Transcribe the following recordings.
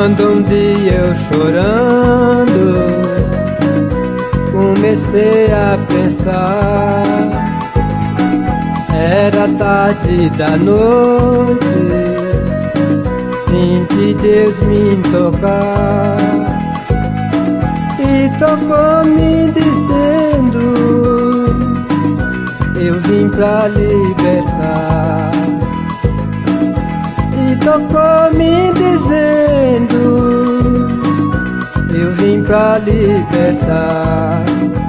Quando um dia eu chorando comecei a pensar, era tarde da noite, senti Deus me tocar, e tocou me dizendo, eu vim pra libertar. E tocou me dizendo, eu vim pra libertar.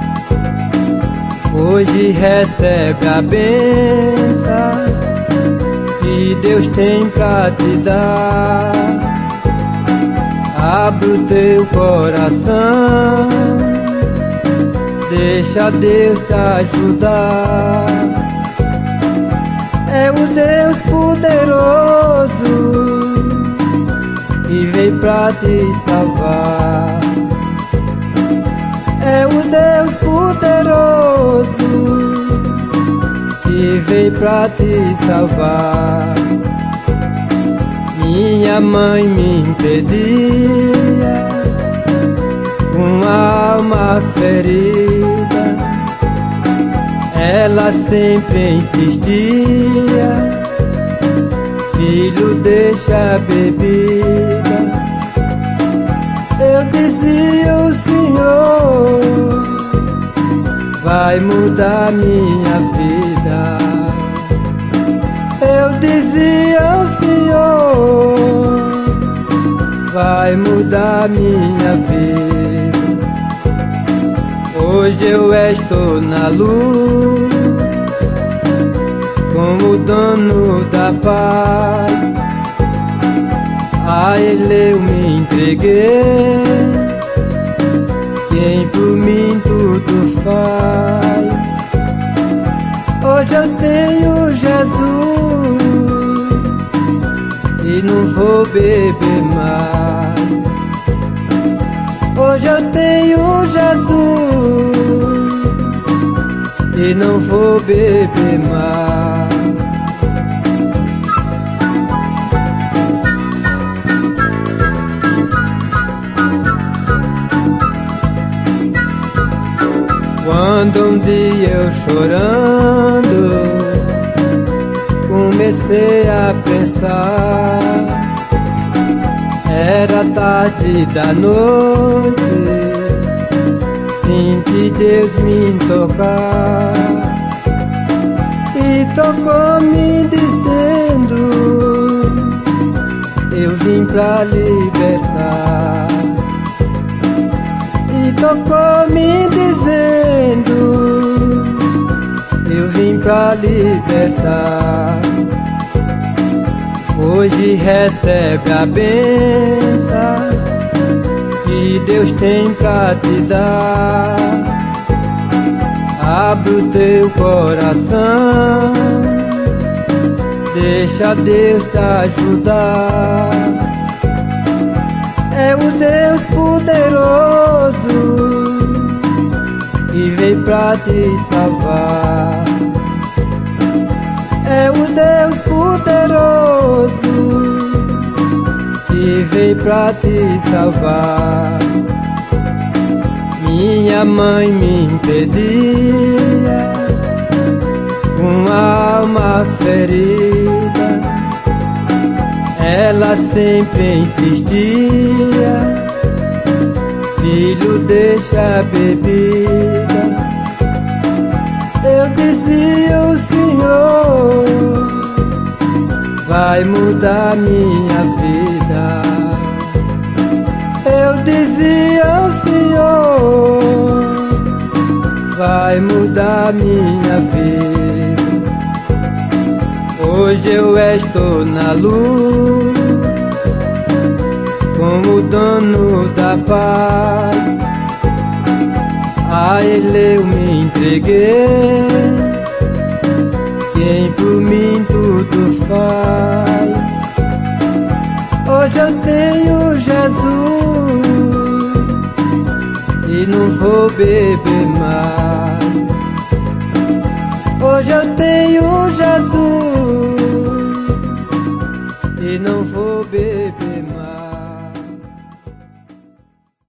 Hoje recebe a bênção que Deus tem pra te dar. Abre o teu coração, deixa Deus te ajudar. É o Deus poderoso que veio pra te salvar. É o Deus poderoso que veio pra te salvar. Minha mãe me impedia, com a alma ferida, ela sempre insistia, filho, deixa a bebida. Eu dizia, o Senhor vai mudar minha vida. Eu dizia, o Senhor vai mudar minha vida. Hoje eu estou na luz, como o dono da paz. A Ele eu me entreguei, quem por mim tudo faz. Hoje eu tenho Jesus e não vou beber mais. Hoje eu tenho Jesus e não vou beber mais. Quando um dia eu chorando comecei a pensar, era tarde da noite, senti Deus me tocar, e tocou me dizendo, eu vim pra libertar. E tocou me dizendo, eu vim pra libertar. Hoje recebe a bênção que Deus tem pra te dar. Abre o teu coração, deixa Deus te ajudar. É o Deus poderoso que veio pra te salvar. É o Deus poderoso que veio pra te salvar. Minha mãe me impedia, com a alma ferida, ela sempre insistia, filho, deixa a bebida. Eu dizia, o Senhor vai mudar minha vida. Eu dizia, o Senhor vai mudar minha vida. Hoje eu estou na luz, como o dono da paz. A Ele eu me entreguei, quem por mim tudo faz. Hoje eu tenho Jesus e não vou beber mais. Hoje eu tenho